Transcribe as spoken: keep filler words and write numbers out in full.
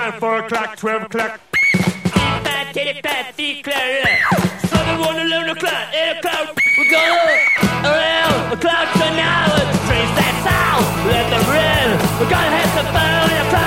time, four o'clock, twelve o'clock. Fat titty, fat feet, clear. Seven, one, eleven o'clock, eight o'clock. We're going around the clock tonight. Let's trace that sound, let them ring. We're gonna hit the phone o'clock.